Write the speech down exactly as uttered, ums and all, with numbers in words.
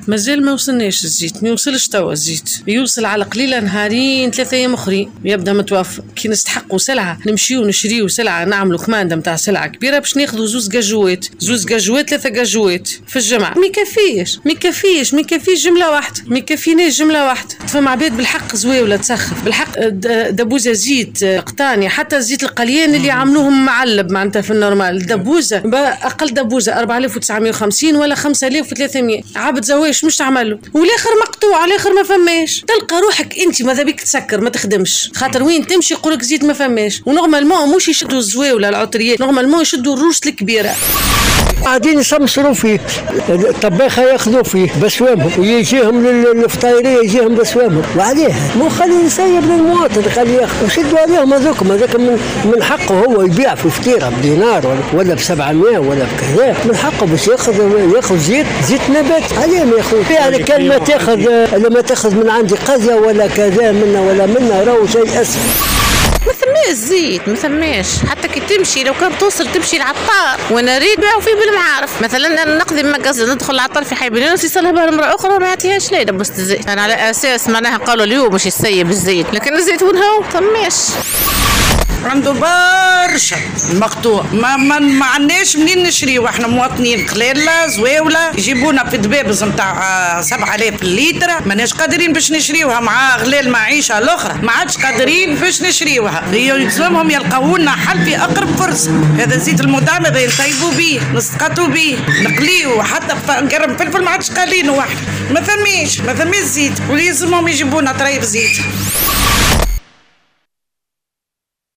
مازال ما وصلناش الزيت، ما يوصلش توا الزيت، يوصل على قليله نهارين ثلاثة ايام اخرين يبدا متوفر. كي نستحقوا سلعه نمشيو نشريو سلعه، نعملوا كمانده نتاع سلعه كبيره باش ناخذوا زوز كاجوات زوز كاجوات ثلاثه كاجوات في الجمعه، ما يكفيش ما يكفيش ما يكفيش جمله واحده، ما يكفيناش جمله واحده. فما عباد بالحق زويوله تسخف بالحق، دبوزه زيت قطاني، حتى الزيت القليان اللي عملوهم معلب معناتها في النورمال، دبوزه اقل دبوزه أربعة آلاف وتسعمية وخمسين ولا خمسة آلاف وثلاثمية، عبد زواش مش تعمله، والاخر مقطوع الاخر ما فماش. تلقى روحك انت ماذا بيك تسكر ما تخدمش، خاطر وين تمشي يقولك زيت ما فماش. ونورمالمون مش يشدوا الزواوله العطريات، نورمالمون يشدوا الروس الكبيره. قاعدين يسمسروا فيه، الطباخه ياخذوا فيه بسوامهم ويجيهم للفطايريه يجيهم بسوامهم، وعليه مو خلي يسيب للمواطن خلي ياخذ وشدوا عليهم هذوكم. هذاك من, من حقه هو يبيع في فطيره بدينار ولا, ولا ب سبعمية ولا بكذا، من حقه باش ياخذ ياخذ زيت زيت نبات عليه ما ياخذ. يعني كان ما تاخذ لما تاخذ من عندي قضيه ولا كذا منا ولا منا راهو شيء اسف. ما ثماش زيت ما ثماش، حتى كي تمشي لو كان توصل تمشي العطار وانا اريد بيعوا فيه بالمعارف. مثلا انا نقضي مقصد ندخل العطار في حي بنين يصلها بها امراه اخرى ما عطيهاش لي لبست الزيت، انا على اساس معناها قالوا اليوم مش يسيب الزيت، لكن الزيت وين هو ثماش. عنده برشا مقطوع، ما ما, ما عندناش منين نشريو، احنا مواطنين قليله زواوله يجيبونا في دبابز نتاع سبعة آلاف الليتر، ماناش قادرين باش نشريوها مع غلاء المعيشه الاخرى، ما عادش قادرين باش نشريوها. يلزمهم يلقاو لنا حل في اقرب فرصه. هذا الزيت المدعم هذا نطيبوا به نسقطوا به نقليوه، حتى نقرب فلفل ما عادش قالينه واحد، ما ثميش ما ثميش زيت، ولازمهم يجيبونا طريب زيت.